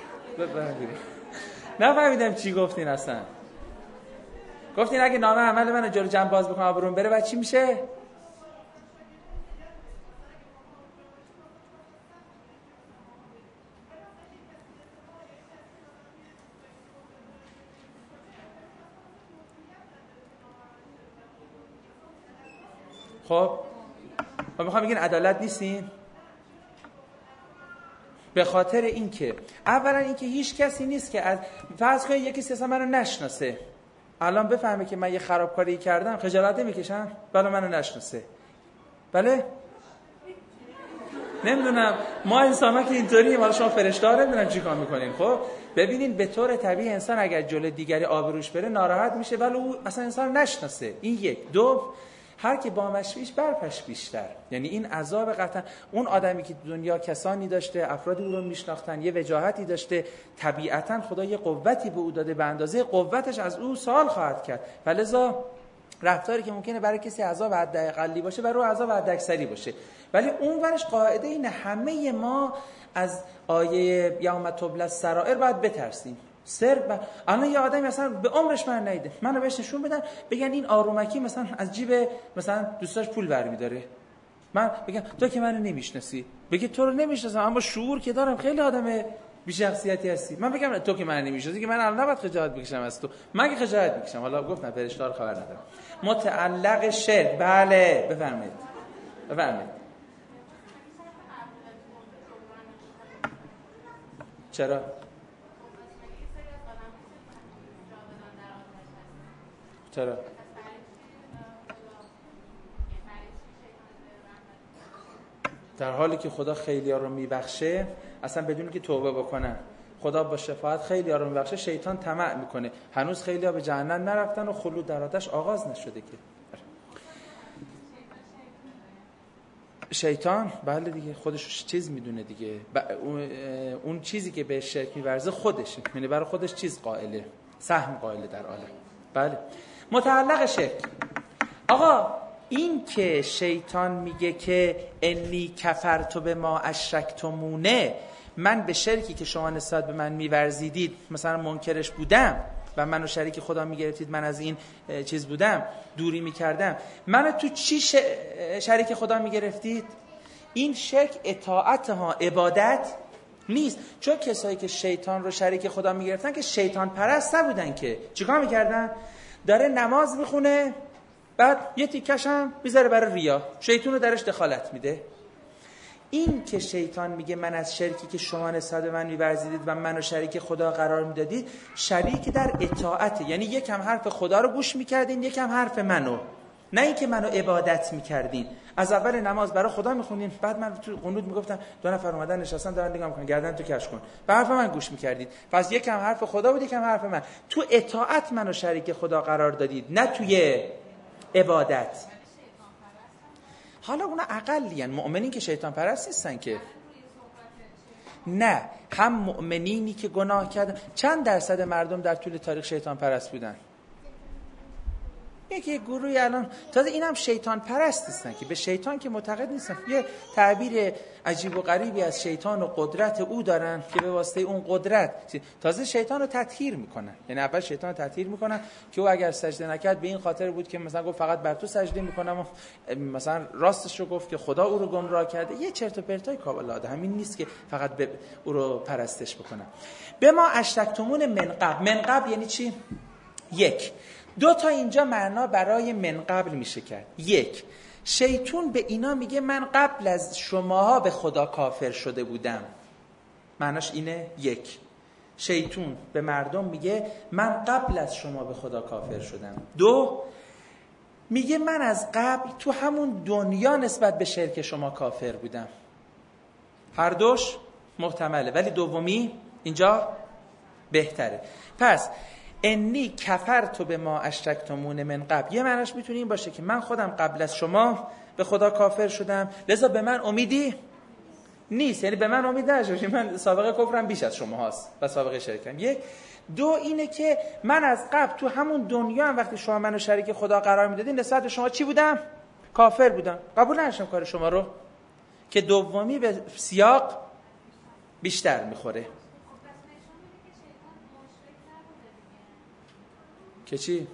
نفهمیدم چی گفتین اصلا. گفتین اگه نامه عمل من جلو جمع باز بکنم برون بره بعد چی میشه؟ خب ما میخوام بگین عدالت نیستین؟ به خاطر اینکه اولا اینکه هیچ کسی نیست که از فرض کنید یکی اصلا منو نشناسه، الان بفهمه که من یه خرابکاری کردم، خجالت نمیکشم؟ بله منو نشناسه. بله؟ نمیدونم، ما انسان‌ها که اینطوریم، حالا شما فرشته‌ها نمیدونم چیکار میکنین. خب ببینین به طور طبیعی انسان اگر جلوی دیگری آبروش بره ناراحت میشه، ولی او اصلا انسان نشناسه. این یک. دو، هر کی با مشویش برپش بیشتر. یعنی این عذاب قطعا اون آدمی که دنیا کسانی داشته، افرادی او رو میشناختن، یه وجاهتی داشته، طبیعتا خدا یه قوتی به او داده، به اندازه قوتش از او سوال خواهد کرد. ولذا رفتاری که ممکنه برای کسی عذاب حداقلی باشه برای او عذاب حداکثری باشه. ولی اون ورش قاعده اینه همه ما از آیه یوم تبلی السرائر باید بترسیم. سر و الان یه آدمی مثلا به عمرش من نیده، منو بهش نشون بدن بگن این آرومکی مثلا از جیب مثلا دوستاش پول برمی‌داره، من بگم تو که منو نمیشناسی، بگی تو رو نمیشناسم اما شعور که دارم خیلی آدم بی شخصیتی هستی، من بگم تو که منو نمیشناسی که من الان نباید خجالت بکشم از تو، من که خجالت میکشم. حالا گفتم فرشته رو خبر ندارم. متعلق شرک، بله بفرمایید بفرمایید. چرا؟ چرا؟ در حالی که خدا خیلی‌ها رو میبخشه اصلا بدون که توبه بکنن، خدا با شفاعت خیلی‌ها رو میبخشه، شیطان طمع میکنه، هنوز خیلی‌ها به جهنم نرفتن و خلود در آتش آغاز نشده که. شیطان بله دیگه خودش چیز میدونه دیگه، اون چیزی که به شرک میورزه خودشه، یعنی برای خودش چیز قائله، سهم قائله در عالم. بله. متعلق شرک، آقا این که شیطان میگه که انی کفرت بما اشرکتمونه، من به شرکی که شما نسبت به من میورزیدید مثلا منکرش بودم و منو شریک خدا میگرفتید، من از این چیز بودم دوری میکردم، منو تو چی ش... شریک خدا میگرفتید؟ این شرک اطاعت ها، عبادت نیست. چون کسایی که شیطان رو شریک خدا میگرفتن که شیطان پرست نبودن، که چیکار میکردن؟ داره نماز میخونه بعد یه تیکش هم میذاره برای ریا، شیطان رو درش دخالت میده. این که شیطان میگه من از شرکی که شما نسبت به من می‌ورزیدید و منو شریک خدا قرار میدادید، شریک در اطاعت، یعنی یکم حرف خدا رو گوش میکردین یکم حرف منو، نه اینکه منو عبادت میکردین. از اول نماز برای خدا میخوندین، بعد من تو قنوت میگفتم دو نفر اومدن نشستن دارن نگاه میکنن، گردن تو کش کن، به حرف من گوش میکردید. پس یکم حرف خدا بود یکم حرف من، تو اطاعت منو شریک خدا قرار دادید، نه توی عبادت. حالا اونا اقلین، مؤمنین که شیطان پرست نیستن که، نه، هم مؤمنینی که گناه کردن. چند درصد مردم در طول تاریخ شیطان پرست بودن؟ یکی گروهی الان تازه اینم شیطان پرست نیستن که به شیطان که معتقد نیستن، یه تعبیر عجیب و غریبی از شیطان و قدرت او دارن که به واسطه اون قدرت تازه شیطان رو تطهیر میکنن. یعنی اول شیطان رو تطهیر میکنن که او اگر سجده نکرد به این خاطر بود که مثلا گفت فقط بر تو سجده میکنم و مثلا راستش رو گفت که خدا او رو گمراه کرده. یه چرت و پرتای کابلاده، همین نیست که فقط به او رو پرستش بکنن. به ما اشرکتمون من قبل. من قبل یعنی چی؟ یک دو تا اینجا معنا برای من قبل میشه کرد. یک، شیطون به اینا میگه من قبل از شماها به خدا کافر شده بودم. معناش اینه. یک، شیطون به مردم میگه من قبل از شما به خدا کافر شدم. دو، میگه من از قبل تو همون دنیا نسبت به شرک شما کافر بودم. هر دوش محتمله ولی دومی اینجا بهتره. پس انی کفرت بما اشرکتمون من قبل، یه معناش میتونه این باشه که من خودم قبل از شما به خدا کافر شدم، لذا به من امیدی نیست، یعنی به من امید نداشته، من سابقه کفرم بیش از شما هاست و سابقه شرکم. یک. دو اینه که من از قبل تو همون دنیا هم وقتی شما منو شریک خدا قرار میدادین نسبت به شما چی بودم؟ کافر بودم، قبول نداشتم کار شما رو، که دومی به سیاق بیشتر میخوره. که چی؟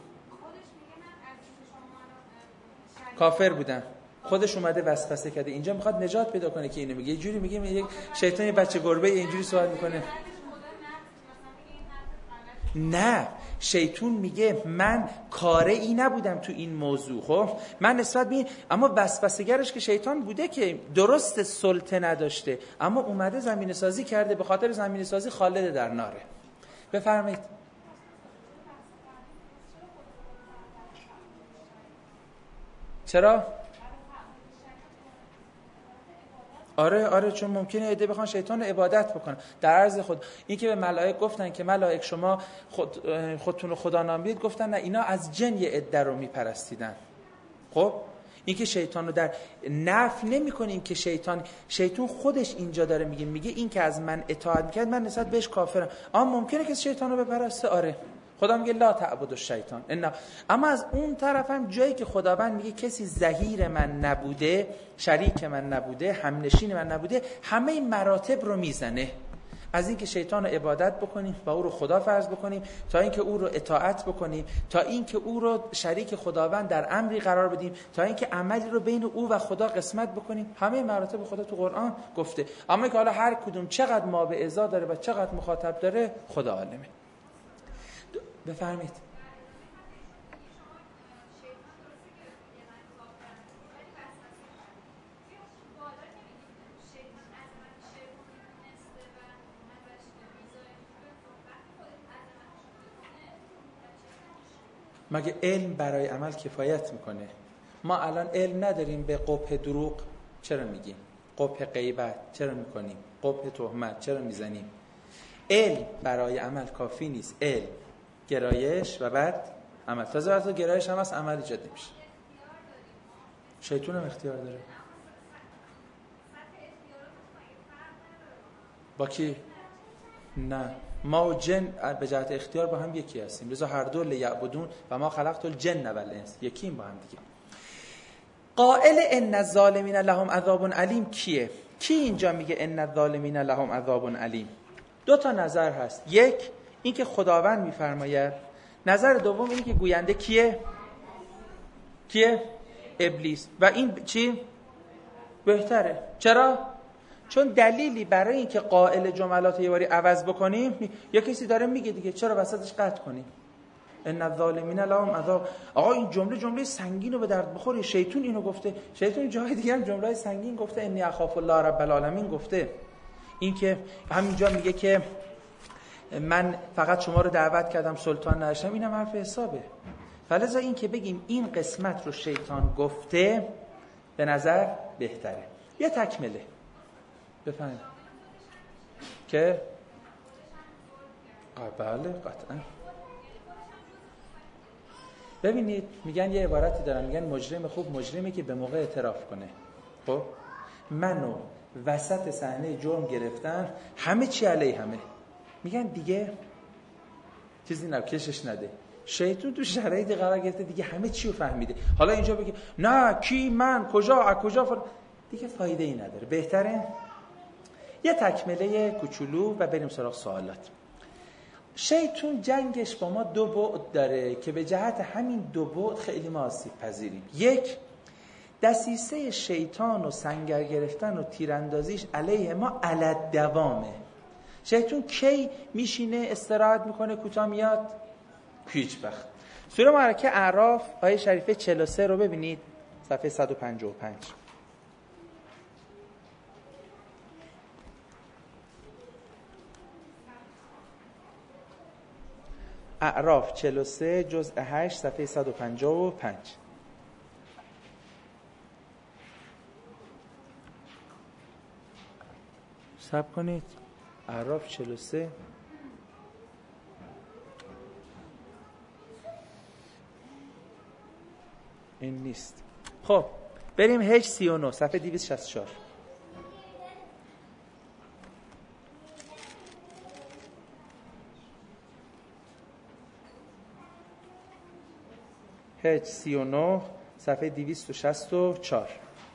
کافر بودن، خودش اومده وسوسه کرده، اینجا میخواد نجات پیدا کنه که اینو میگه. یه جوری میگه یک شیطان بچه گربه اینجوری صحبت میکنه. نه، شیطون میگه من کاره ای نبودم تو این موضوع، خب من نسبت به این، اما وسوسه‌گرش که شیطان بوده که درست سلطه نداشته، اما اومده زمین سازی کرده، به خاطر زمین سازی خالد در ناره. بفرمایید. چرا؟ آره آره چون ممکنه عده بخوان شیطان رو عبادت بکنن در عرض خود. این که به ملائک گفتن که ملائک شما خود خودتون رو خدا نامید، گفتن نه، اینا از جن یه عده رو میپرستیدن. خب این که شیطان رو در نفی نمی کنیم که شیطان شیطان خودش اینجا داره میگه میگه این که از من اطاعت میکرد من نسبت بهش کافرم. اما ممکنه که شیطان رو بپرسته، آره خدا میگه لا تعبدوا الشیطان ان. اما از اون طرف هم جایی که خداوند میگه کسی ظهیر من نبوده، شریک من نبوده، همنشین من نبوده، همه این مراتب رو میزنه. از اینکه شیطان رو عبادت بکنیم و او رو خدا فرض بکنیم، تا اینکه او رو اطاعت بکنیم، تا اینکه او رو شریک خداوند در امری قرار بدیم، تا اینکه عملی رو بین او و خدا قسمت بکنیم. همه مراتب خدا تو قرآن گفته. اما که حالا هر کدوم چقدر ما به ازا داره و چقدر مخاطب داره خدا عالمه. بفرمایید. مگه علم برای عمل کفایت میکنه؟ ما الان علم نداریم به قبح دروغ چرا میگیم؟ قبح غیبت چرا میکنیم؟ قبح تهمت چرا میزنیم؟ علم برای عمل کافی نیست. علم، گرایش و بعد عمل. تازه وقتی گرایش هم هست عمل ایجاد میشه. شیطون هم اختیار داره. با کی؟ نه، ما و جن به جهت اختیار با هم یکی هستیم. لذا هر دو لیعبدون و ما خلقت الجن والانس، یکیم با هم دیگه. قائل ان الظالمین لهم عذاب علیم کیه؟ کی اینجا میگه ان الظالمین لهم عذاب علیم؟ دو تا نظر هست. یک این که خداوند میفرماید، نظر دوم این که گوینده کیه؟ کیه؟ ابلیس. و این چی؟ بهتره. چرا؟ چون دلیلی برای این که قائل جملات یه باری عوض بکنیم، یا کسی داره میگه دیگه، چرا وسطش قطع کنیم؟ ان الظالمین لهم عذاب. آقا این جمله جمله سنگین رو به درد بخوره. شیطان اینو گفته. شیطان جای دیگه هم جمله سنگین گفته. انی اخاف الله رب العالمین گفته. این که همینجا میگه که من فقط شما رو دعوت کردم سلطان نداشتم، اینم حرف حسابه. فلذا این که بگیم این قسمت رو شیطان گفته به نظر بهتره. یه تکمله بفهم که بله قطعا. ببینید میگن یه عبارتی دارن، میگن مجرم خوب مجرمی که به موقع اعتراف کنه. خب منو وسط صحنه جرم گرفتن، همه چی علیه همه، میگن دیگه چیزی نب کشش نده. شیطان تو شرایطی قرار گرفته دیگه همه چی رو فهمیده. حالا اینجا بگی نه کی، من کجا، از کجا فر... دیگه فایده ای نداره. بهتره یه تکمله کوچولو و بریم سراغ سوالات. شیطان جنگش با ما دو بعد داره که به جهت همین دو بعد خیلی ما آسیب پذیریم. یک، دسیسه شیطان و سنگر گرفتن و تیراندازیش علیه ما علت دوامه. شیطان کی میشینه استراحت میکنه کوتاه میاد؟ هیچ وقت. سوره معرکه اعراف آیه شریفه چهل و سه رو ببینید، صفحه صد و پنجاه و پنج. اعراف چهل و سه جزء هشت صفحه صد و پنجاه و پنج. صبر کنید. اعراف چهل و سه این نیست. خب بریم هج سی و نه صفحه دویست و شصت و چهار. هج سی و نه صفحه دویست و شصت و چهار.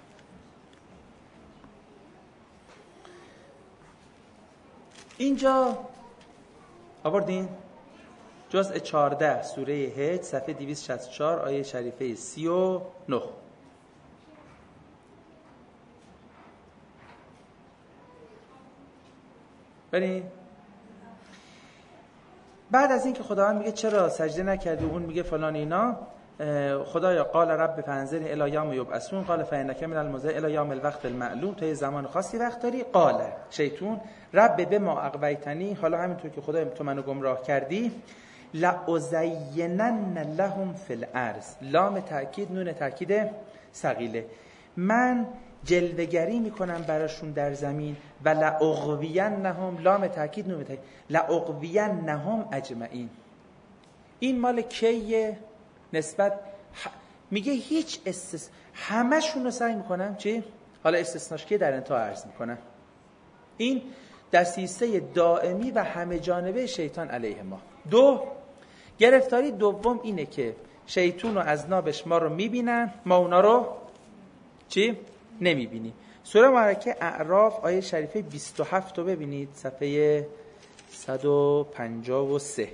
اینجا آوردین جزء چهارده سوره هج صفحه دویست و شصت و چهار آیه شریفه سی و نه. بریم بعد از این که خداوند میگه چرا سجده نکردی، اون میگه فلان اینا، خدایا قال رب فانظرنی الی یوم یبعثون قال فانک من المنظرین الی یوم الوقت المعلوم، تا زمان خاصی وقت داری. قال شیطون رب بما اغویتنی، حالا همینطور که خدا تو منو گمراه کردی، لازینن لهم فی الارض، لام تاکید نون تاکید ثقیله، من جلوگری میکنم براشون در زمین، و لاغوینهم، لام تاکید نون تاکید، لاغوینهم اجمعین. این مال کیه؟ نسبت ح... میگه هیچ استث همشون رو سعی میکنم چی؟ حالا استثناش که در انتها عرض میکنم. این دسیسه دائمی و همه جانبه شیطان علیه ما. دو، گرفتاری دوم اینه که شیطان و اذنابش ما رو میبینن، ما اونا رو چی؟ نمیبینیم. سوره مبارکه اعراف آیه شریفه بیست و هفت رو ببینید، صفحه صد و پنجاه و سه.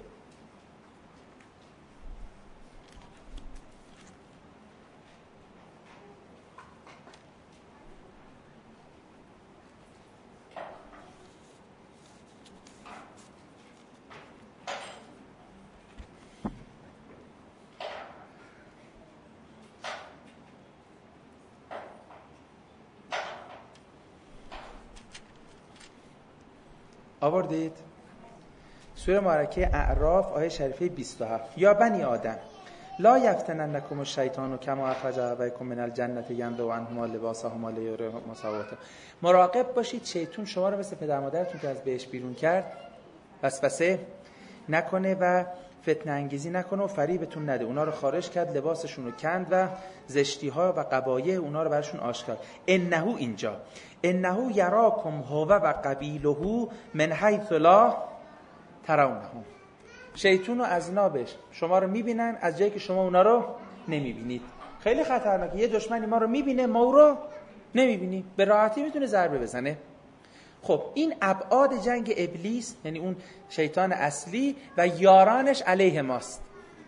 آوردید؟ سوره مبارکه اعراف آیه شریفه بیست و هفت. یا بنی آدم لا یفتننکم الشیطان کما اخرج ابویکم من الجنة ینزع عنهما لباسهما لیرهما سوآتهما. مراقب باشید شیطان شما رو مثل پدر مادرتون که از بهش بیرون کرد وسوسه نکنه و فتنه انگیزی نکنه و فریبتون نده. اونا رو خارج کرد، لباسشون رو کند و زشتی ها و قبایح اونا رو براشون آشکار. انه اینجا انه یراکم هو و قبیله من حیث لا ترونهم. شیطان و اذنابش شما رو میبینن از جایی که شما اونا رو نمیبینید. خیلی خطرناکه. یه دشمنی ما رو میبینه، ما او رو نمیبینیم، به راحتی میتونه ضربه بزنه. خب این ابعاد جنگ ابلیس، یعنی اون شیطان اصلی و یارانش علیه ماست.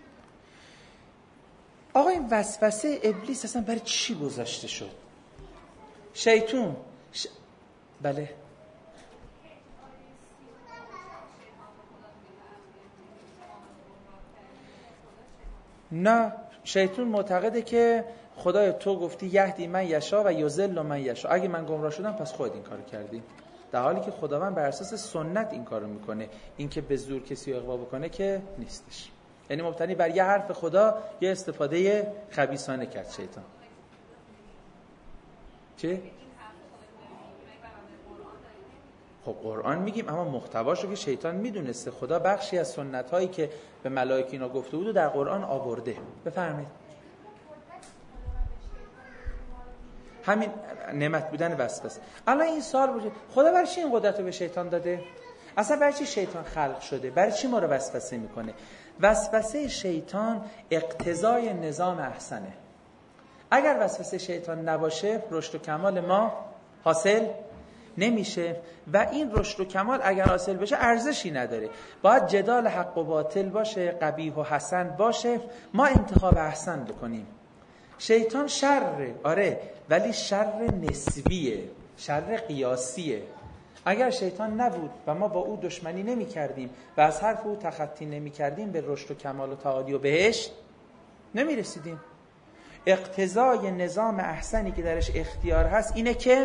آقا این وسوسه ابلیس اصلا برای چی گذاشته شد؟ شیطان ش... بله نه، شیطان معتقده که خدای تو گفتی یهدی من یشا و یضل من یشا، اگه من گمراه شدم پس خودت این کارو کردی، در حالی که خداوند بر اساس سنت این کارو میکنه. این که به زور کسی اغوا بکنه که نیستش. یعنی مبتنی بر یه حرف خدا یه استفاده خبیثانه کرد شیطان. چه؟ خب قرآن میگیم، اما محتواشو که شیطان میدونسته. خدا بخشی از سنت هایی که به ملائکه اینا گفته بود در قرآن آورده. بفرمایید. همین نعمت بودن وسوسه. الان این سوال وجود، خدا برای چی این قدرت رو به شیطان داده؟ اصلا برای چی شیطان خلق شده؟ برای چی ما رو وسوسه میکنه؟ وسوسه شیطان اقتضای نظام احسنه. اگر وسوسه شیطان نباشه رشد و کمال ما حاصل نمیشه و این رشد و کمال اگر حاصل بشه ارزشی نداره. باید جدال حق و باطل باشه، قبیح و حسن باشه، ما انتخاب احسن بکنیم. شیطان شره، آره، ولی شر نسبیه، شر قیاسیه. اگر شیطان نبود و ما با او دشمنی نمی کردیم و از حرف او تخطی نمی کردیم، به رشد و کمال و تعالی و بهشت نمی رسیدیم. اقتضای نظام احسنی که درش اختیار هست اینه که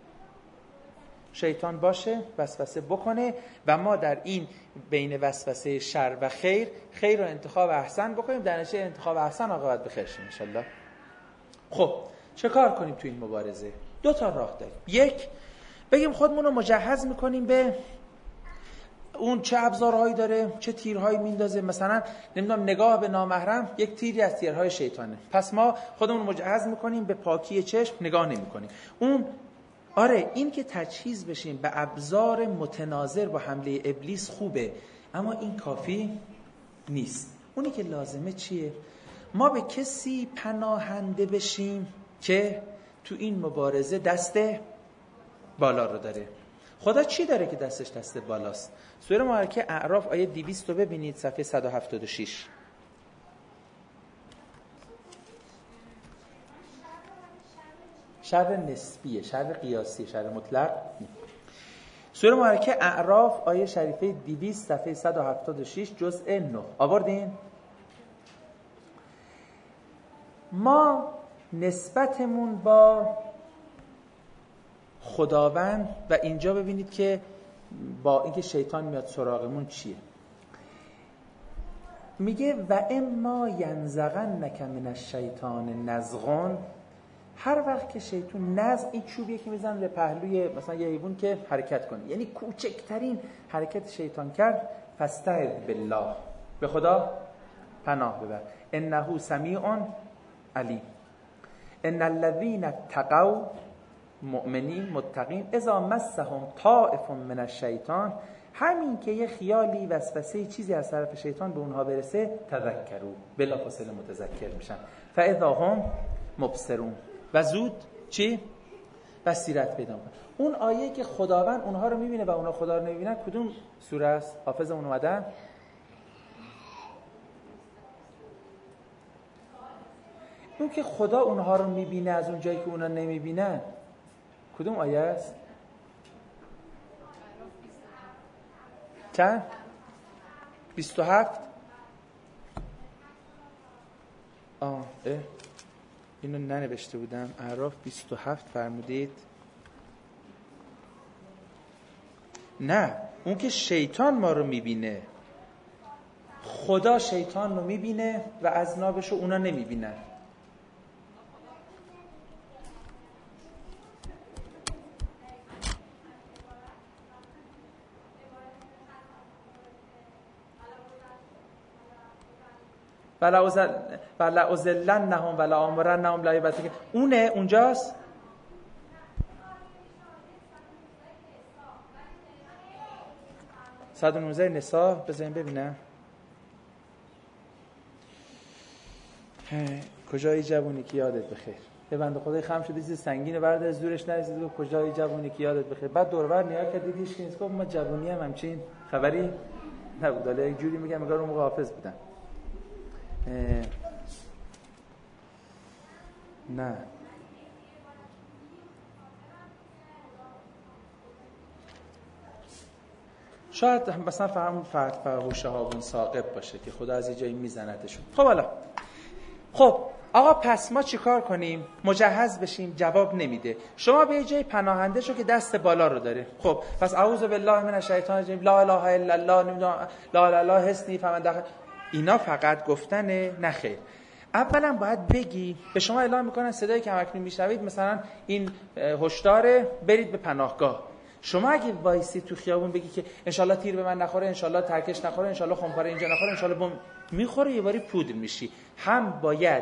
شیطان باشه، وسوسه بکنه و ما در این بین وسوسه شر و خیر، خیر رو انتخاب احسن بکنیم، در نتیجه انتخاب احسن عاقبت بخیر شه ان شاء الله. خب چه کار کنیم تو این مبارزه؟ دو تا راه داریم. یک، بگیم خودمون رو مجهز میکنیم به اون چه ابزارهایی داره، چه تیرهایی میندازه. مثلا نمیدونم نگاه به نامحرم یک تیری از تیرهای شیطانه، پس ما خودمون رو مجهز میکنیم به پاکی چشم، نگاه نمیکنیم. اون آره، این که تجهیز بشیم به ابزار متناظر با حمله ابلیس خوبه، اما این کافی نیست. اونی که لازمه چیه؟ ما به کسی پناهنده بشیم که تو این مبارزه دست بالا رو داره. خدا چی داره که دستش دست بالاست؟ سوره مبارکه اعراف آیه دویست رو ببینید، صفحه صد و هفتاد و شش. شر نسبیه، شر قیاسی، شر مطلق. سوره مبارکه اعراف آیه شریفه دویست صفحه صد و هفتاد و شش جزء نه آوردین؟ ما نسبتمون با خداوند و اینجا ببینید که با اینکه شیطان میاد سراغمون چیه. میگه و اما ینزغنک من الشیطان نزغون، هر وقت که شیطان نزغ، این چوبیه که میزنه به پهلوی مثلا یه حیوان که حرکت کنه، یعنی کوچکترین حرکت شیطان کرد، فاستعذ بالله، به خدا پناه ببر، انه سمیع علیم. ان الذین اتقوا، مؤمنین متقین، اذا مسهم طائف من الشیطان، همین که یه خیالی وسوسه چیزی از طرف شیطان به اونها برسه، تذکروا، بلافاصله متذکر میشن، فاذا هم مبصرون، و زود چی؟ بصیرت پیدا میکنن. اون آیه که خداوند اونها رو میبینه و اونها خدا رو نمیبینن کدوم سوره است؟ حافظمون اومدن؟ اون که خدا اونها رو میبینه از اون جایی که اونها نمیبینن کدوم آیه است؟ چند؟ بیست و هفت؟ آه اه اینو ننوشته بودم. اعراف بیست و هفت فرمودید؟ نه، اون که شیطان ما رو میبینه، خدا شیطان رو میبینه و از نابشو اونا نمیبینن. ولا ازلنهم ولا امرنهم لا یبتک، اونه اونجاست. صد و نوزده نساء، بذاریم ببینم کجای جوونی که یادت بخیر. یه بنده خدای خم شده چیز سنگینه برد از زورش نرسید، گفت کجای جوونی که یادت بخیر. بعد دور و بر نگاه کرد دید هیچ کی نیست، گفت ما جوونی هم همچین خبری نبود. حالا یک جوری میگم انگار اون موقع حافظ بودن. نه شاید مثلا فهم فرد فهوشه هاون ثاقب باشه که خدا از یه جایی میزندشون. خب حالا خب آقا پس ما چیکار کنیم؟ مجهز بشیم. جواب نمیده. شما به یه جای پناهنده شو که دست بالا رو داره. خب پس اعوذ بالله من الشیطان الرجیم، لا اله الا الله، نمیدونم لا اله الا الله حسنی فمن دخل، اینا فقط گفتنه؟ نه خیر. اولا باید بگی، به شما اعلام میکنن صدایی که همکنون میشنوید مثلا این هشداره برید به پناهگاه. شما اگه وایسی تو خیابون بگی که انشالله تیر به من نخوره، انشالله ترکش نخوره، انشالله خمپاره اینجا نخوره، انشالله بم میخوره، یه باری پودر میشی. هم باید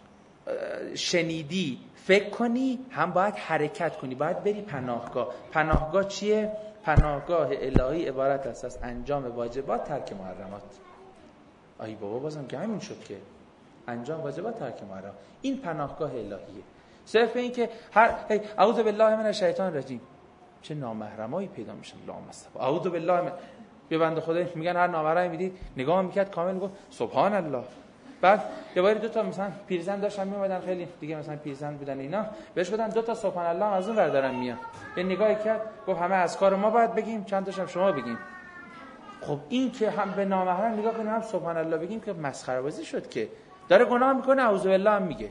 شنیدی فکر کنی، هم باید حرکت کنی، باید بری پناهگاه. پناهگاه چیه؟ پناهگاه الهی عبارت است از انجام واجبات، ترک محرمات. ای بابا بازم که همین شد که انجام واجبات، ترک محرمات. این پناهگاه الهیه. صرف این که هر اعوذ بالله من الشیطان الرجیم، چه نامحرمایی پیدا میشن. لامصطفى اعوذ بالله من، یه بنده خدا میگن هر نامحرمی میدید نگاه میکرد کامل گفت سبحان الله. بعد یه باری دو تا مثلا پیرزن داشتن میومدن، خیلی دیگه مثلا پیرزن بودن اینا، بهش گفتن دو تا سبحان الله از اون ور دارن میان. یه نگاهی کرد گفت همه اذکار ما باید بگیم، چند تاشم شما بگیم. خب این که هم به نامحرم نگاه کنیم هم سبحان الله بگیم که مسخره بازی شد، که داره گناه میکنه اعوذ بالله هم میگه.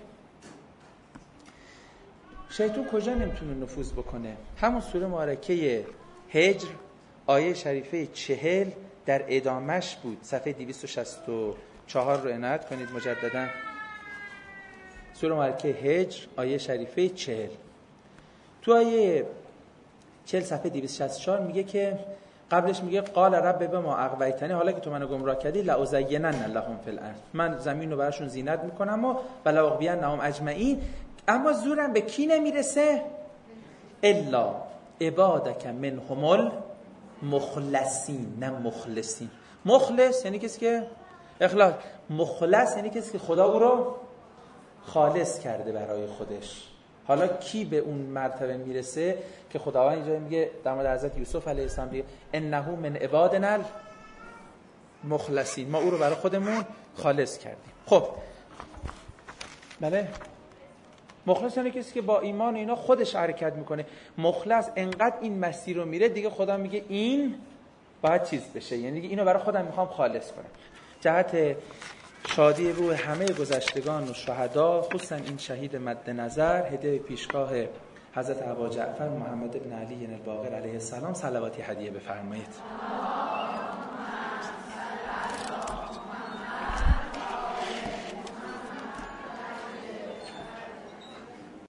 شیطان کجا نمیتونه نفوذ بکنه؟ همون سوره مبارکه هجر آیه شریفه چهل در ادامش بود. صفحه دویست و شصت و چهار رو عنایت کنید مجددا. سوره مبارکه هجر آیه شریفه چهل، تو آیه چهل صفحه دویست و شصت و چهار میگه که قبلش میگه قال رب بما اغویتنی، حالا که تو منو گمراه کردی لازینن لهم فی الارض، من زمین رو براشون زینت میکنم و بلا اغوینهم اجمعین. اما زورم به کی نمیرسه؟ الا عبادک منهم المخلصین، نه مخلصین. مخلص یعنی کسی که اخلاص، مخلص یعنی کسی که خدا او رو خالص کرده برای خودش. حالا کی به اون مرتبه میرسه که خداوند اینجا میگه در مورد حضرت یوسف علیه السلام میگه انه من عبادنا المخلصین، ما او رو برای خودمون خالص کردیم. خب بله مخلص یعنی کسی که با ایمان اینا خودش حرکت میکنه. مخلص انقدر این مسیر رو میره دیگه خدا میگه این باید چیز بشه، یعنی دیگه اینو برای خودم میخوام خالص کنم. جهت شادی روح همه گذشتگان و شهدا، خصوصا این شهید مد نظر، هدیه پیشگاه حضرت ابا جعفر محمد بن علی الباقر علیه السلام، صلواتی هدیه بفرمایید.